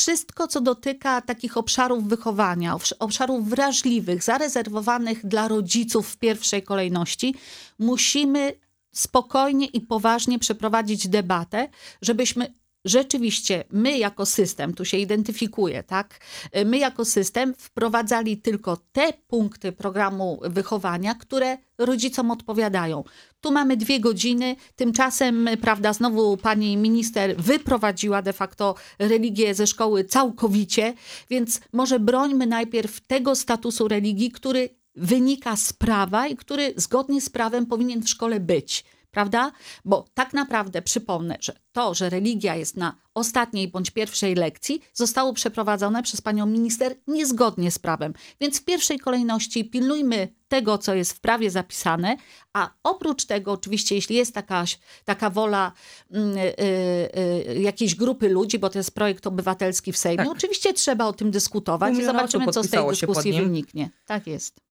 wszystko, co dotyka takich obszarów wychowania, obszarów wrażliwych, zarezerwowanych dla rodziców w pierwszej kolejności, musimy spokojnie i poważnie przeprowadzić debatę, żebyśmy rzeczywiście my jako system, tu się identyfikuje, tak? My jako system wprowadzali tylko te punkty programu wychowania, które rodzicom odpowiadają. Tu mamy 2 godziny, tymczasem, prawda, znowu pani minister wyprowadziła de facto religię ze szkoły całkowicie, więc może brońmy najpierw tego statusu religii, który wynika z prawa i który zgodnie z prawem powinien w szkole być. Prawda? Bo tak naprawdę przypomnę, że to, że religia jest na ostatniej bądź pierwszej lekcji, zostało przeprowadzone przez panią minister niezgodnie z prawem. Więc w pierwszej kolejności pilnujmy tego, co jest w prawie zapisane, a oprócz tego oczywiście, jeśli jest taka wola jakiejś grupy ludzi, bo to jest projekt obywatelski w Sejmie, oczywiście trzeba o tym dyskutować i zobaczymy, co z tej dyskusji wyniknie. Tak jest.